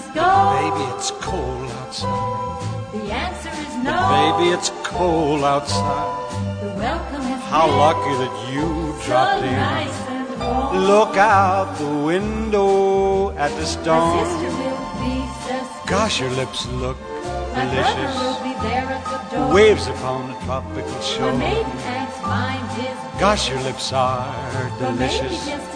must go. Baby, it's cold outside. The answer is no. Baby, it's cold outside. The welcome has How been lucky that you so dropped in. nice and warm. Look out the window at the My storm. sister will be suspicious. Gosh, your lips look My brother delicious. will be there at the door. Waves upon the tropical My shore. maiden aunt's mind is Gosh, your lips are well, maybe delicious. just